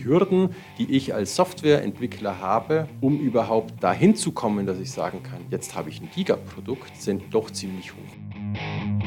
Hürden, die ich als Softwareentwickler habe, um überhaupt dahin zu kommen, dass ich sagen kann, jetzt habe ich ein Giga-Produkt, sind doch ziemlich hoch.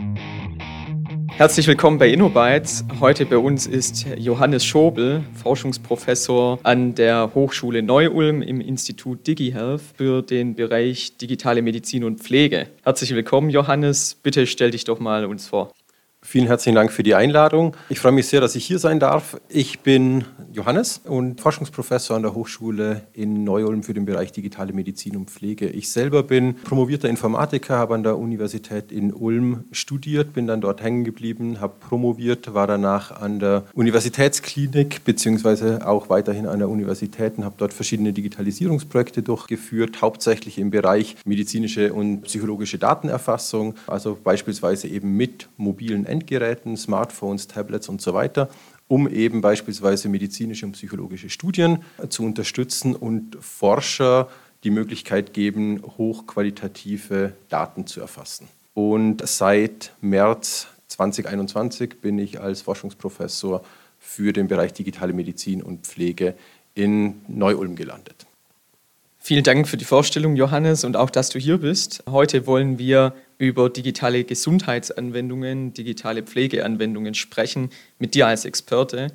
Herzlich willkommen bei InnoBytes. Heute bei uns ist Johannes Schobel, Forschungsprofessor an der Hochschule Neu-Ulm im Institut DigiHealth für den Bereich digitale Medizin und Pflege. Herzlich willkommen, Johannes. Bitte stell dich doch mal uns vor. Vielen herzlichen Dank für die Einladung. Ich freue mich sehr, dass ich hier sein darf. Ich bin Johannes und Forschungsprofessor an der Hochschule in Neu-Ulm für den Bereich digitale Medizin und Pflege. Ich selber bin promovierter Informatiker, habe an der Universität in Ulm studiert, bin dann dort hängen geblieben, habe promoviert, war danach an der Universitätsklinik beziehungsweise auch weiterhin an der Universität und habe dort verschiedene Digitalisierungsprojekte durchgeführt, hauptsächlich im Bereich medizinische und psychologische Datenerfassung, also beispielsweise eben mit mobilen Endgeräten, Smartphones, Tablets und so weiter, um eben beispielsweise medizinische und psychologische Studien zu unterstützen und Forscher die Möglichkeit geben, hochqualitative Daten zu erfassen. Und seit März 2021 bin ich als Forschungsprofessor für den Bereich digitale Medizin und Pflege in Neu-Ulm gelandet. Vielen Dank für die Vorstellung, Johannes, und auch, dass du hier bist. Heute wollen wir über digitale Gesundheitsanwendungen, digitale Pflegeanwendungen sprechen, mit dir als Experte.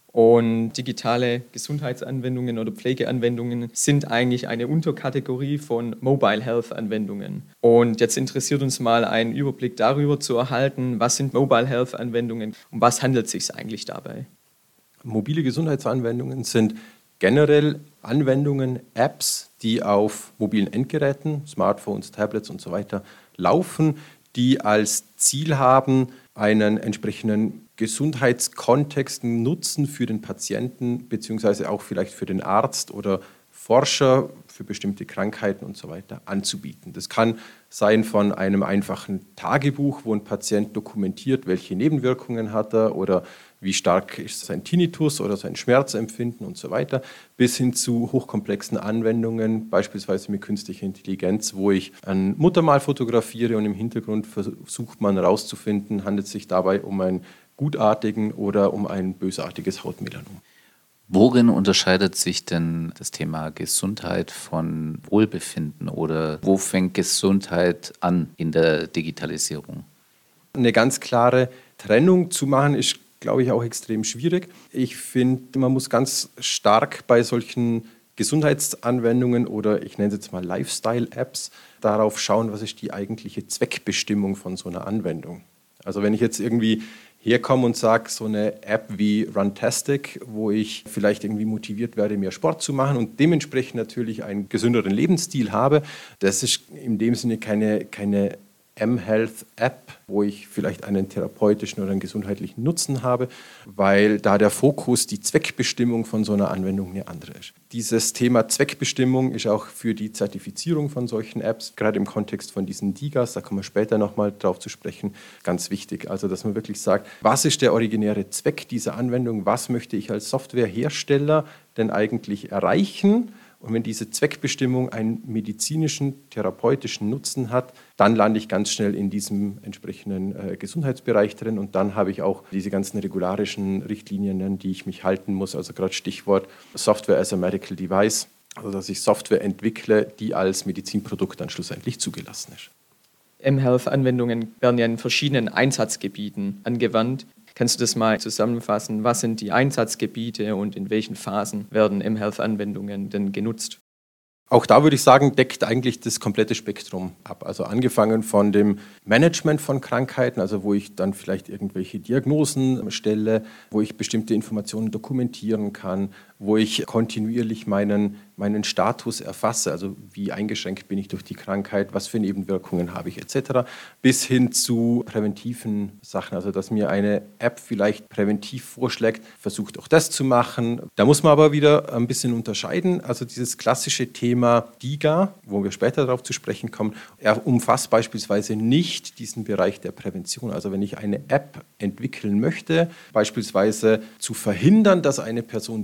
Und digitale Gesundheitsanwendungen oder Pflegeanwendungen sind eigentlich eine Unterkategorie von Mobile Health Anwendungen. Und jetzt interessiert uns mal einen Überblick darüber zu erhalten, was sind Mobile Health Anwendungen und was handelt es sich eigentlich dabei? Mobile Gesundheitsanwendungen sind generell Anwendungen, Apps, die auf mobilen Endgeräten, Smartphones, Tablets und so weiter laufen, die als Ziel haben, einen entsprechenden Gesundheitskontext nutzen für den Patienten beziehungsweise auch vielleicht für den Arzt oder Forscher für bestimmte Krankheiten und so weiter anzubieten. Das kann sein von einem einfachen Tagebuch, wo ein Patient dokumentiert, welche Nebenwirkungen hat er oder wie stark ist sein Tinnitus oder sein Schmerzempfinden und so weiter, bis hin zu hochkomplexen Anwendungen, beispielsweise mit künstlicher Intelligenz, wo ich ein Muttermal fotografiere und im Hintergrund versucht man herauszufinden, handelt es sich dabei um einen gutartigen oder um ein bösartiges Hautmelanom. Worin unterscheidet sich denn das Thema Gesundheit von Wohlbefinden oder wo fängt Gesundheit an in der Digitalisierung? Eine ganz klare Trennung zu machen ist, glaube ich, auch extrem schwierig. Ich finde, man muss ganz stark bei solchen Gesundheitsanwendungen oder ich nenne es jetzt mal Lifestyle-Apps darauf schauen, was ist die eigentliche Zweckbestimmung von so einer Anwendung. Also wenn ich jetzt irgendwie herkomme und sage, so eine App wie Runtastic, wo ich vielleicht irgendwie motiviert werde, mehr Sport zu machen und dementsprechend natürlich einen gesünderen Lebensstil habe, das ist in dem Sinne keine mHealth-App, wo ich vielleicht einen therapeutischen oder einen gesundheitlichen Nutzen habe, weil da der Fokus, die Zweckbestimmung von so einer Anwendung eine andere ist. Dieses Thema Zweckbestimmung ist auch für die Zertifizierung von solchen Apps, gerade im Kontext von diesen DIGAs, da kommen wir später nochmal drauf zu sprechen, ganz wichtig. Also, dass man wirklich sagt, was ist der originäre Zweck dieser Anwendung, was möchte ich als Softwarehersteller denn eigentlich erreichen? Und wenn diese Zweckbestimmung einen medizinischen, therapeutischen Nutzen hat, dann lande ich ganz schnell in diesem entsprechenden Gesundheitsbereich drin und dann habe ich auch diese ganzen regularischen Richtlinien, an die ich mich halten muss. Also gerade Stichwort Software as a Medical Device, also dass ich Software entwickle, die als Medizinprodukt dann schlussendlich zugelassen ist. mHealth-Anwendungen werden ja in verschiedenen Einsatzgebieten angewandt. Kannst du das mal zusammenfassen? Was sind die Einsatzgebiete und in welchen Phasen werden mHealth-Anwendungen denn genutzt? Auch da würde ich sagen, deckt eigentlich das komplette Spektrum ab. Also angefangen von dem Management von Krankheiten, also wo ich dann vielleicht irgendwelche Diagnosen stelle, wo ich bestimmte Informationen dokumentieren kann, wo ich kontinuierlich meinen Status erfasse, also wie eingeschränkt bin ich durch die Krankheit, was für Nebenwirkungen habe ich etc., bis hin zu präventiven Sachen, also dass mir eine App vielleicht präventiv vorschlägt, versucht auch das zu machen. Da muss man aber wieder ein bisschen unterscheiden, also dieses klassische Thema DIGA, wo wir später darauf zu sprechen kommen, er umfasst beispielsweise nicht diesen Bereich der Prävention, also wenn ich eine App entwickeln möchte, beispielsweise zu verhindern, dass eine Person Diabetes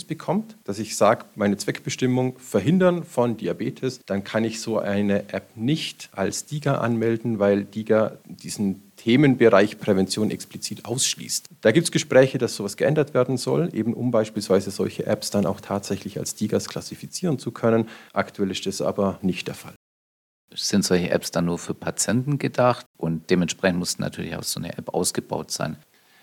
bekommt, dass ich sage, meine Zweckbestimmung Verhindern von Diabetes, dann kann ich so eine App nicht als DiGA anmelden, weil DiGA diesen Themenbereich Prävention explizit ausschließt. Da gibt es Gespräche, dass sowas geändert werden soll, eben um beispielsweise solche Apps dann auch tatsächlich als DiGAs klassifizieren zu können. Aktuell ist das aber nicht der Fall. Sind solche Apps dann nur für Patienten gedacht und dementsprechend muss natürlich auch so eine App ausgebaut sein?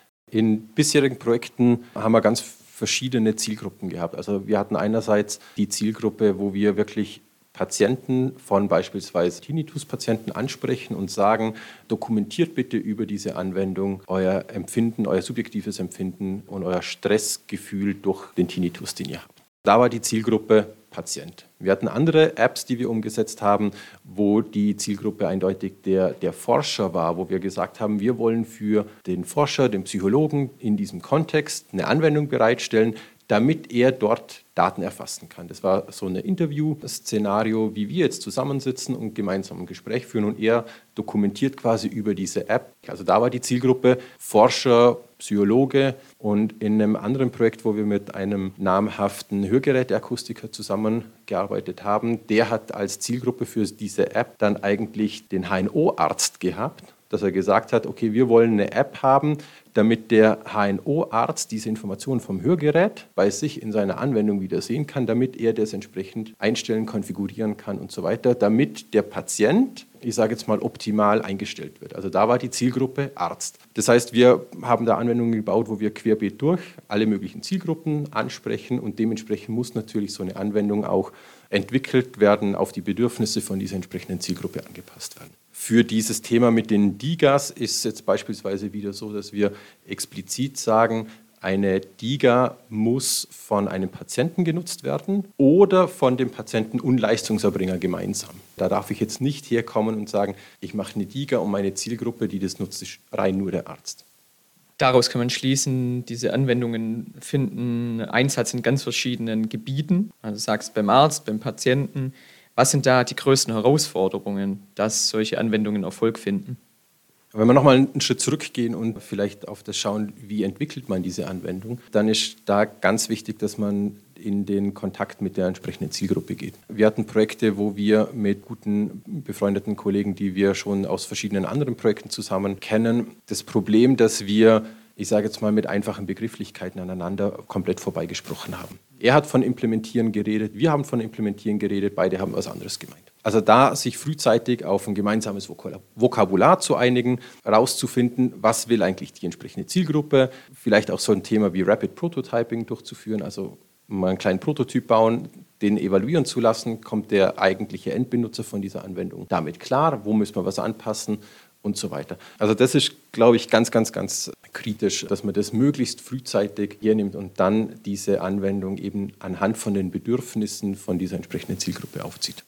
In bisherigen Projekten haben wir ganz verschiedene Zielgruppen gehabt. Also wir hatten einerseits die Zielgruppe, wo wir wirklich Patienten von beispielsweise Tinnitus-Patienten ansprechen und sagen, dokumentiert bitte über diese Anwendung euer Empfinden, euer subjektives Empfinden und euer Stressgefühl durch den Tinnitus, den ihr habt. Da war die Zielgruppe Patient. Wir hatten andere Apps, die wir umgesetzt haben, wo die Zielgruppe eindeutig der Forscher war, wo wir gesagt haben, wir wollen für den Forscher, den Psychologen in diesem Kontext eine Anwendung bereitstellen, damit er dort Daten erfassen kann. Das war so ein Interview-Szenario, wie wir jetzt zusammensitzen und gemeinsam ein Gespräch führen und er dokumentiert quasi über diese App. Also da war die Zielgruppe Forscher, Psychologe und in einem anderen Projekt, wo wir mit einem namhaften Hörgeräteakustiker zusammengearbeitet haben, der hat als Zielgruppe für diese App dann eigentlich den HNO-Arzt gehabt, dass er gesagt hat, okay, wir wollen eine App haben, damit der HNO-Arzt diese Informationen vom Hörgerät bei sich in seiner Anwendung wieder sehen kann, damit er das entsprechend einstellen, konfigurieren kann und so weiter, damit der Patient, ich sage jetzt mal, optimal eingestellt wird. Also da war die Zielgruppe Arzt. Das heißt, wir haben da Anwendungen gebaut, wo wir querbeet durch alle möglichen Zielgruppen ansprechen und dementsprechend muss natürlich so eine Anwendung auch entwickelt werden, auf die Bedürfnisse von dieser entsprechenden Zielgruppe angepasst werden. Für dieses Thema mit den DiGAs ist es jetzt beispielsweise wieder so, dass wir explizit sagen, eine DiGA muss von einem Patienten genutzt werden oder von dem Patienten und Leistungserbringer gemeinsam. Da darf ich jetzt nicht herkommen und sagen, ich mache eine DiGA und meine Zielgruppe, die das nutzt, ist rein nur der Arzt. Daraus kann man schließen, diese Anwendungen finden Einsatz in ganz verschiedenen Gebieten. Also du sagst beim Arzt, beim Patienten. Was sind da die größten Herausforderungen, dass solche Anwendungen Erfolg finden? Wenn wir nochmal einen Schritt zurückgehen und vielleicht auf das schauen, wie entwickelt man diese Anwendung, dann ist da ganz wichtig, dass man in den Kontakt mit der entsprechenden Zielgruppe geht. Wir hatten Projekte, wo wir mit guten befreundeten Kollegen, die wir schon aus verschiedenen anderen Projekten zusammen kennen, das Problem, dass wir, ich sage jetzt mal mit einfachen Begrifflichkeiten aneinander komplett vorbeigesprochen haben. Er hat von Implementieren geredet, wir haben von Implementieren geredet, beide haben was anderes gemeint. Also da sich frühzeitig auf ein gemeinsames Vokabular zu einigen, herauszufinden, was will eigentlich die entsprechende Zielgruppe, vielleicht auch so ein Thema wie Rapid Prototyping durchzuführen, also mal einen kleinen Prototyp bauen, den evaluieren zu lassen, kommt der eigentliche Endbenutzer von dieser Anwendung damit klar, wo müssen wir was anpassen und so weiter. Also das ist, glaube ich, ganz kritisch, dass man das möglichst frühzeitig hernimmt und dann diese Anwendung eben anhand von den Bedürfnissen von dieser entsprechenden Zielgruppe aufzieht.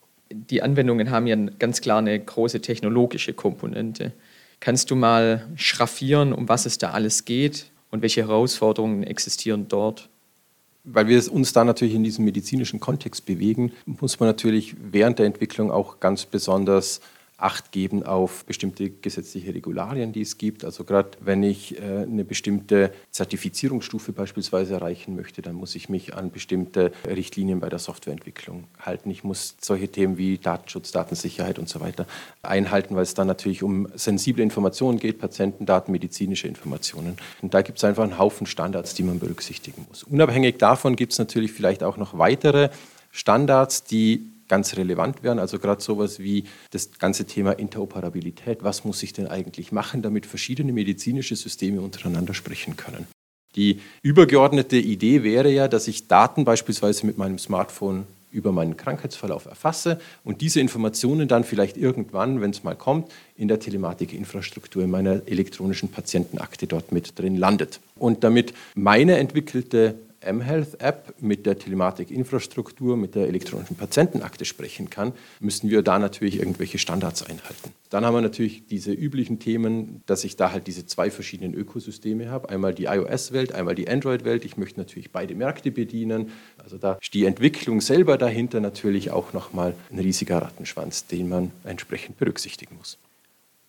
Die Anwendungen haben ja ganz klar eine große technologische Komponente. Kannst du mal schraffieren, um was es da alles geht und welche Herausforderungen existieren dort? Weil wir uns da natürlich in diesem medizinischen Kontext bewegen, muss man natürlich während der Entwicklung auch ganz besonders Acht geben auf bestimmte gesetzliche Regularien, die es gibt. Also gerade wenn ich eine bestimmte Zertifizierungsstufe beispielsweise erreichen möchte, dann muss ich mich an bestimmte Richtlinien bei der Softwareentwicklung halten. Ich muss solche Themen wie Datenschutz, Datensicherheit und so weiter einhalten, weil es dann natürlich um sensible Informationen geht, Patientendaten, medizinische Informationen. Und da gibt es einfach einen Haufen Standards, die man berücksichtigen muss. Unabhängig davon gibt es natürlich vielleicht auch noch weitere Standards, die ganz relevant werden, also gerade sowas wie das ganze Thema Interoperabilität. Was muss ich denn eigentlich machen, damit verschiedene medizinische Systeme untereinander sprechen können? Die übergeordnete Idee wäre ja, dass ich Daten beispielsweise mit meinem Smartphone über meinen Krankheitsverlauf erfasse und diese Informationen dann vielleicht irgendwann, wenn es mal kommt, in der Telematikinfrastruktur, in meiner elektronischen Patientenakte dort mit drin landet. Und damit meine entwickelte mHealth-App mit der Telematikinfrastruktur, mit der elektronischen Patientenakte sprechen kann, müssen wir da natürlich irgendwelche Standards einhalten. Dann haben wir natürlich diese üblichen Themen, dass ich da halt diese zwei verschiedenen Ökosysteme habe. Einmal die iOS-Welt, einmal die Android-Welt. Ich möchte natürlich beide Märkte bedienen. Also da ist die Entwicklung selber dahinter natürlich auch nochmal ein riesiger Rattenschwanz, den man entsprechend berücksichtigen muss.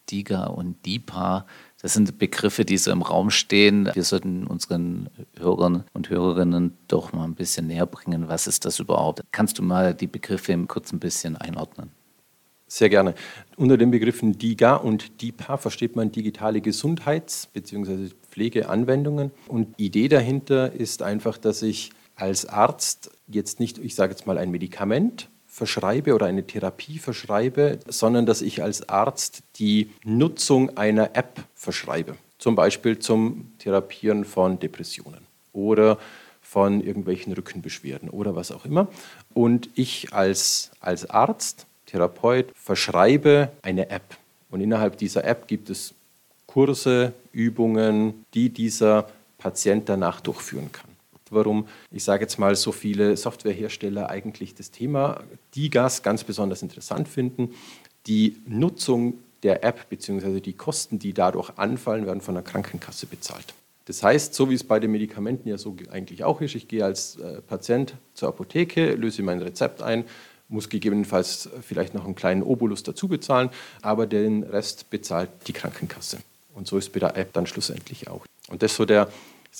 DiGA und DiPA, das sind Begriffe, die so im Raum stehen. Wir sollten unseren Hörern und Hörerinnen doch mal ein bisschen näher bringen. Was ist das überhaupt? Kannst du mal die Begriffe kurz ein bisschen einordnen? Sehr gerne. Unter den Begriffen DiGA und DiPA versteht man digitale Gesundheits- bzw. Pflegeanwendungen. Und die Idee dahinter ist einfach, dass ich als Arzt jetzt nicht, ich sage jetzt mal, ein Medikament verschreibe oder eine Therapie verschreibe, sondern dass ich als Arzt die Nutzung einer App verschreibe. Zum Beispiel zum Therapieren von Depressionen oder von irgendwelchen Rückenbeschwerden oder was auch immer. Und ich als Arzt, Therapeut, verschreibe eine App. Und innerhalb dieser App gibt es Kurse, Übungen, die dieser Patient danach durchführen kann. Warum, ich sage jetzt mal, so viele Softwarehersteller eigentlich das Thema DiGAs ganz besonders interessant finden. Die Nutzung der App bzw. die Kosten, die dadurch anfallen, werden von der Krankenkasse bezahlt. Das heißt, so wie es bei den Medikamenten ja so eigentlich auch ist, ich gehe als Patient zur Apotheke, löse mein Rezept ein, muss gegebenenfalls vielleicht noch einen kleinen Obolus dazu bezahlen, aber den Rest bezahlt die Krankenkasse. Und so ist bei der App dann schlussendlich auch. Und das ist so der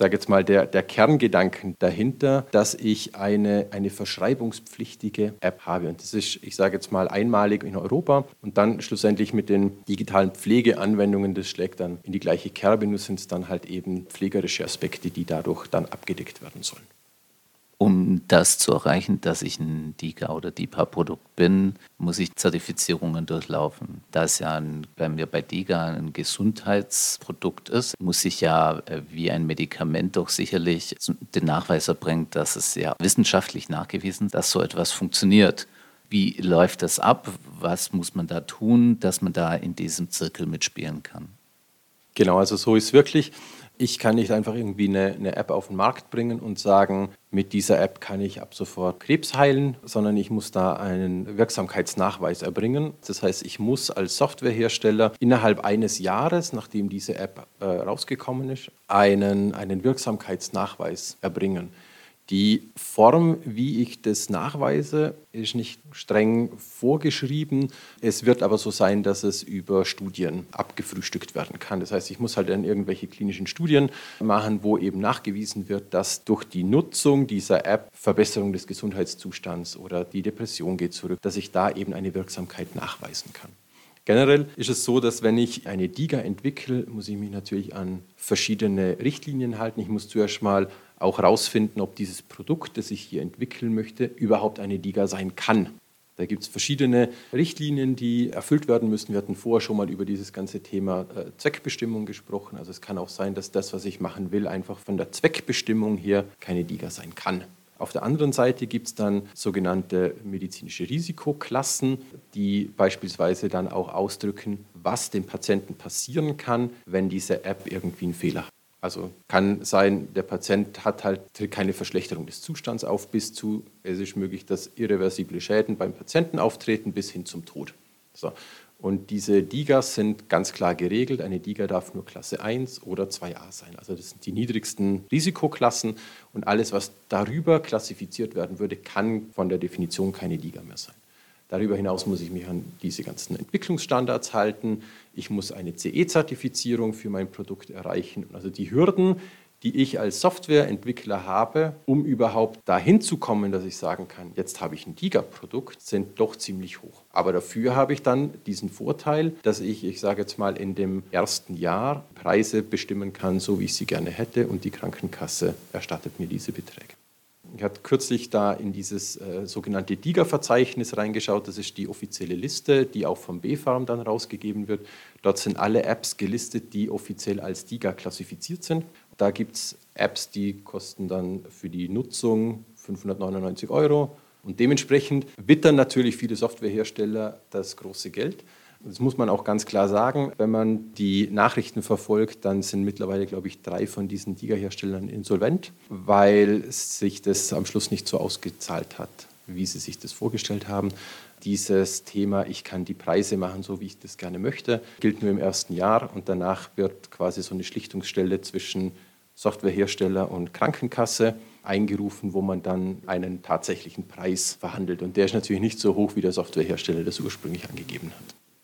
Kerngedanken dahinter, dass ich eine verschreibungspflichtige App habe. Und das ist, ich sage jetzt mal, einmalig in Europa. Und dann schlussendlich mit den digitalen Pflegeanwendungen, das schlägt dann in die gleiche Kerbe, nur sind es dann halt eben pflegerische Aspekte, die dadurch dann abgedeckt werden sollen. Um das zu erreichen, dass ich ein DiGA oder DiPA-Produkt bin, muss ich Zertifizierungen durchlaufen. Da es ja wenn wir bei DiGA ein Gesundheitsprodukt ist, muss ich ja wie ein Medikament doch sicherlich den Nachweis erbringen, dass es ja wissenschaftlich nachgewiesen ist, dass so etwas funktioniert. Wie läuft das ab? Was muss man da tun, dass man da in diesem Zirkel mitspielen kann? Genau, also so ist es wirklich. Ich kann nicht einfach irgendwie eine App auf den Markt bringen und sagen, mit dieser App kann ich ab sofort Krebs heilen, sondern ich muss da einen Wirksamkeitsnachweis erbringen. Das heißt, ich muss als Softwarehersteller innerhalb eines Jahres, nachdem diese App rausgekommen ist, einen Wirksamkeitsnachweis erbringen. Die Form, wie ich das nachweise, ist nicht streng vorgeschrieben. Es wird aber so sein, dass es über Studien abgefrühstückt werden kann. Das heißt, ich muss halt dann irgendwelche klinischen Studien machen, wo eben nachgewiesen wird, dass durch die Nutzung dieser App Verbesserung des Gesundheitszustands oder die Depression geht zurück, dass ich da eben eine Wirksamkeit nachweisen kann. Generell ist es so, dass wenn ich eine DiGA entwickle, muss ich mich natürlich an verschiedene Richtlinien halten. Ich muss zuerst mal auch herausfinden, ob dieses Produkt, das ich hier entwickeln möchte, überhaupt eine DiGA sein kann. Da gibt es verschiedene Richtlinien, die erfüllt werden müssen. Wir hatten vorher schon mal über dieses ganze Thema Zweckbestimmung gesprochen. Also es kann auch sein, dass das, was ich machen will, einfach von der Zweckbestimmung her keine DiGA sein kann. Auf der anderen Seite gibt es dann sogenannte medizinische Risikoklassen, die beispielsweise dann auch ausdrücken, was dem Patienten passieren kann, wenn diese App irgendwie einen Fehler hat. Also kann sein, der Patient tritt keine Verschlechterung des Zustands auf, bis zu, es ist möglich, dass irreversible Schäden beim Patienten auftreten, bis hin zum Tod. So. Und diese DiGAs sind ganz klar geregelt. Eine DiGA darf nur Klasse 1 oder 2a sein. Also das sind die niedrigsten Risikoklassen. Und alles, was darüber klassifiziert werden würde, kann von der Definition keine DiGA mehr sein. Darüber hinaus muss ich mich an diese ganzen Entwicklungsstandards halten. Ich muss eine CE-Zertifizierung für mein Produkt erreichen. Also die Hürden, die ich als Softwareentwickler habe, um überhaupt dahin zu kommen, dass ich sagen kann, jetzt habe ich ein DiGA-Produkt, sind doch ziemlich hoch. Aber dafür habe ich dann diesen Vorteil, dass ich sage jetzt mal, in dem ersten Jahr Preise bestimmen kann, so wie ich sie gerne hätte, und die Krankenkasse erstattet mir diese Beträge. Ich hatte kürzlich da in dieses sogenannte DiGA-Verzeichnis reingeschaut. Das ist die offizielle Liste, die auch vom BfArM dann rausgegeben wird. Dort sind alle Apps gelistet, die offiziell als DiGA klassifiziert sind. Da gibt es Apps, die kosten dann für die Nutzung 599 €. Und dementsprechend wittern natürlich viele Softwarehersteller das große Geld. Das muss man auch ganz klar sagen. Wenn man die Nachrichten verfolgt, dann sind mittlerweile, glaube ich, 3 von diesen DiGA-Herstellern insolvent, weil sich das am Schluss nicht so ausgezahlt hat, wie sie sich das vorgestellt haben. Dieses Thema, ich kann die Preise machen, so wie ich das gerne möchte, gilt nur im ersten Jahr, und danach wird quasi so eine Schlichtungsstelle zwischen Softwarehersteller und Krankenkasse eingerufen, wo man dann einen tatsächlichen Preis verhandelt. Und der ist natürlich nicht so hoch, wie der Softwarehersteller das ursprünglich angegeben hat.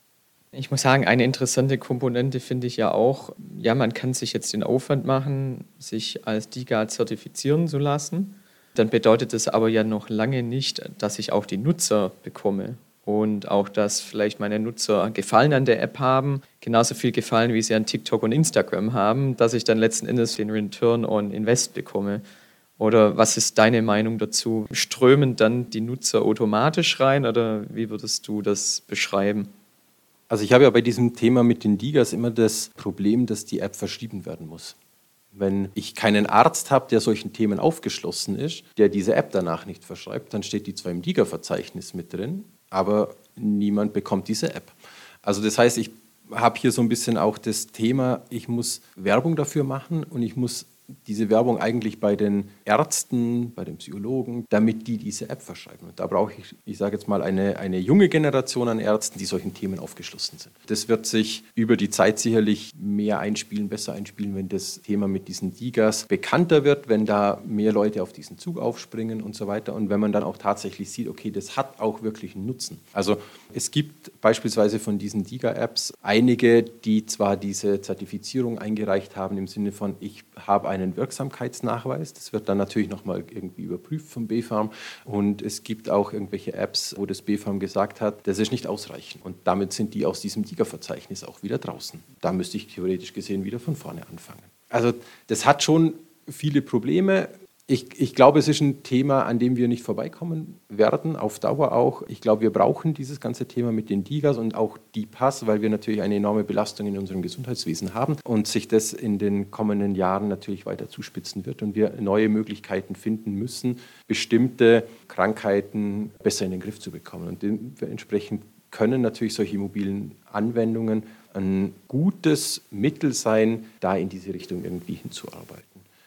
Ich muss sagen, eine interessante Komponente finde ich ja auch, ja, man kann sich jetzt den Aufwand machen, sich als DiGA zertifizieren zu lassen. Dann bedeutet das aber ja noch lange nicht, dass ich auch die Nutzer bekomme und auch, dass vielleicht meine Nutzer Gefallen an der App haben, genauso viel Gefallen, wie sie an TikTok und Instagram haben, dass ich dann letzten Endes den Return on Invest bekomme. Oder was ist deine Meinung dazu? Strömen dann die Nutzer automatisch rein oder wie würdest du das beschreiben? Also ich habe ja bei diesem Thema mit den DiGAs immer das Problem, dass die App verschrieben werden muss. Wenn ich keinen Arzt habe, der solchen Themen aufgeschlossen ist, der diese App danach nicht verschreibt, dann steht die zwar im DiGA-Verzeichnis mit drin, aber niemand bekommt diese App. Also das heißt, ich habe hier so ein bisschen auch das Thema, ich muss Werbung dafür machen und ich muss diese Werbung eigentlich bei den Ärzten, bei den Psychologen, damit die diese App verschreiben. Und da brauche ich sage jetzt mal, eine junge Generation an Ärzten, die solchen Themen aufgeschlossen sind. Das wird sich über die Zeit sicherlich mehr einspielen, besser einspielen, wenn das Thema mit diesen DiGAs bekannter wird, wenn da mehr Leute auf diesen Zug aufspringen und so weiter. Und wenn man dann auch tatsächlich sieht, okay, das hat auch wirklich einen Nutzen. Also es gibt beispielsweise von diesen DiGA-Apps einige, die zwar diese Zertifizierung eingereicht haben, im Sinne von, ich habe einen Wirksamkeitsnachweis. Das wird dann natürlich nochmal irgendwie überprüft vom BfArM. Und es gibt auch irgendwelche Apps, wo das BfArM gesagt hat, das ist nicht ausreichend. Und damit sind die aus diesem DiGA-Verzeichnis auch wieder draußen. Da müsste ich theoretisch gesehen wieder von vorne anfangen. Also das hat schon viele Probleme. Ich glaube, es ist ein Thema, an dem wir nicht vorbeikommen werden, auf Dauer auch. Ich glaube, wir brauchen dieses ganze Thema mit den DiGAs und auch DiPAS, weil wir natürlich eine enorme Belastung in unserem Gesundheitswesen haben und sich das in den kommenden Jahren natürlich weiter zuspitzen wird und wir neue Möglichkeiten finden müssen, bestimmte Krankheiten besser in den Griff zu bekommen. Und dementsprechend können natürlich solche mobilen Anwendungen ein gutes Mittel sein, da in diese Richtung irgendwie hinzuarbeiten.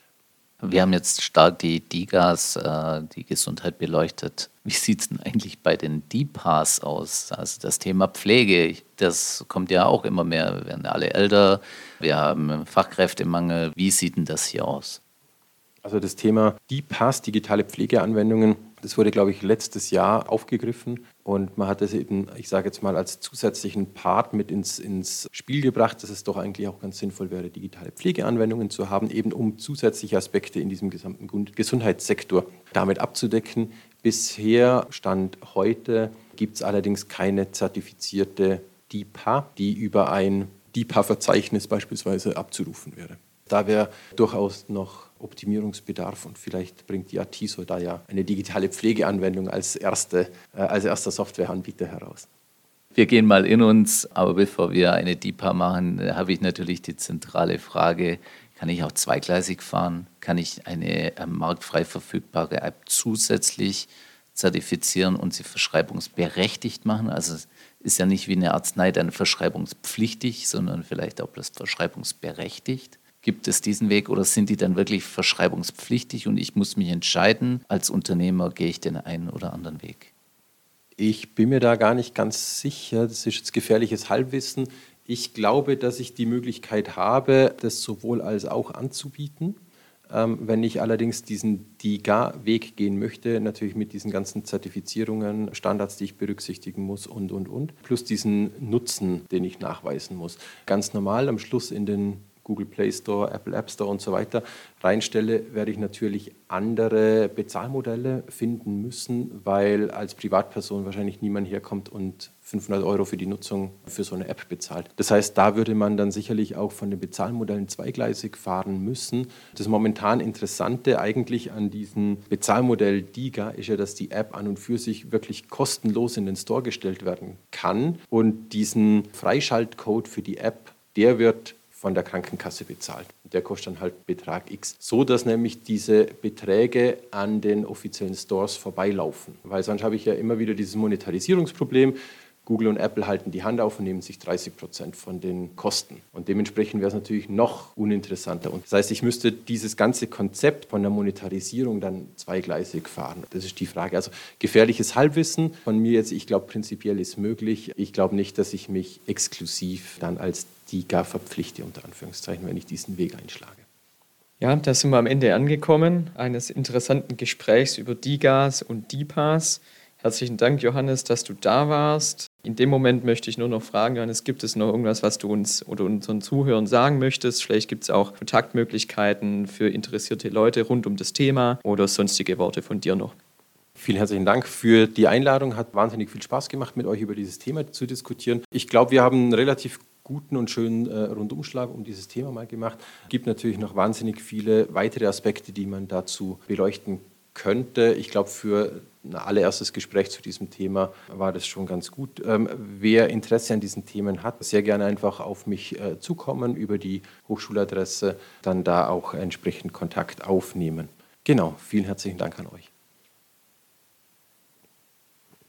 Wir haben jetzt stark die DiGAs, die Gesundheit beleuchtet. Wie sieht es denn eigentlich bei den DiPAs aus? Also das Thema Pflege, das kommt ja auch immer mehr. Wir werden alle älter, wir haben Fachkräftemangel. Wie sieht denn das hier aus? Also das Thema DiPAs, digitale Pflegeanwendungen, das wurde, glaube ich, letztes Jahr aufgegriffen und man hat es eben, ich sage jetzt mal, als zusätzlichen Part mit ins Spiel gebracht, dass es doch eigentlich auch ganz sinnvoll wäre, digitale Pflegeanwendungen zu haben, eben um zusätzliche Aspekte in diesem gesamten Gesundheitssektor damit abzudecken. Bisher, Stand heute, gibt es allerdings keine zertifizierte DiPA, die über ein DiPA-Verzeichnis beispielsweise abzurufen wäre. Da wäre durchaus noch Optimierungsbedarf und vielleicht bringt die Atiso da ja eine digitale Pflegeanwendung als erster Softwareanbieter heraus. Wir gehen mal in uns, aber bevor wir eine DiPA machen, habe ich natürlich die zentrale Frage, kann ich auch zweigleisig fahren? Kann ich eine marktfrei verfügbare App zusätzlich zertifizieren und sie verschreibungsberechtigt machen? Also es ist ja nicht wie eine Arznei dann verschreibungspflichtig, sondern vielleicht auch bloß verschreibungsberechtigt. Gibt es diesen Weg oder sind die dann wirklich verschreibungspflichtig und ich muss mich entscheiden, als Unternehmer gehe ich den einen oder anderen Weg? Ich bin mir da gar nicht ganz sicher, das ist jetzt gefährliches Halbwissen. Ich glaube, dass ich die Möglichkeit habe, das sowohl als auch anzubieten. Wenn ich allerdings diesen DiGA-Weg gehen möchte, natürlich mit diesen ganzen Zertifizierungen, Standards, die ich berücksichtigen muss und. Plus diesen Nutzen, den ich nachweisen muss. Ganz normal am Schluss in den Google Play Store, Apple App Store und so weiter reinstelle, werde ich natürlich andere Bezahlmodelle finden müssen, weil als Privatperson wahrscheinlich niemand herkommt und 500 € für die Nutzung für so eine App bezahlt. Das heißt, da würde man dann sicherlich auch von den Bezahlmodellen zweigleisig fahren müssen. Das momentan Interessante eigentlich an diesem Bezahlmodell DiGA ist ja, dass die App an und für sich wirklich kostenlos in den Store gestellt werden kann und diesen Freischaltcode für die App, der wird von der Krankenkasse bezahlt. Der kostet dann halt Betrag X. So, dass nämlich diese Beträge an den offiziellen Stores vorbeilaufen. Weil sonst habe ich ja immer wieder dieses Monetarisierungsproblem. Google und Apple halten die Hand auf und nehmen sich 30% von den Kosten. Und dementsprechend wäre es natürlich noch uninteressanter. Und das heißt, ich müsste dieses ganze Konzept von der Monetarisierung dann zweigleisig fahren. Das ist die Frage. Also gefährliches Halbwissen von mir jetzt, ich glaube, prinzipiell ist möglich. Ich glaube nicht, dass ich mich exklusiv dann als DiGA verpflichte, unter Anführungszeichen, wenn ich diesen Weg einschlage. Ja, da sind wir am Ende angekommen, eines interessanten Gesprächs über DiGAs und DiPAs. Herzlichen Dank, Johannes, dass du da warst. In dem Moment möchte ich nur noch fragen, Johannes, gibt es noch irgendwas, was du uns oder unseren Zuhörern sagen möchtest? Vielleicht gibt es auch Kontaktmöglichkeiten für interessierte Leute rund um das Thema oder sonstige Worte von dir noch. Vielen herzlichen Dank für die Einladung. Hat wahnsinnig viel Spaß gemacht, mit euch über dieses Thema zu diskutieren. Ich glaube, wir haben einen relativ guten und schönen Rundumschlag um dieses Thema mal gemacht. Es gibt natürlich noch wahnsinnig viele weitere Aspekte, die man dazu beleuchten könnte. Ich glaube, für ein allererstes Gespräch zu diesem Thema war das schon ganz gut. Wer Interesse an diesen Themen hat, sehr gerne einfach auf mich zukommen über die Hochschuladresse, dann da auch entsprechend Kontakt aufnehmen. Genau, vielen herzlichen Dank an euch.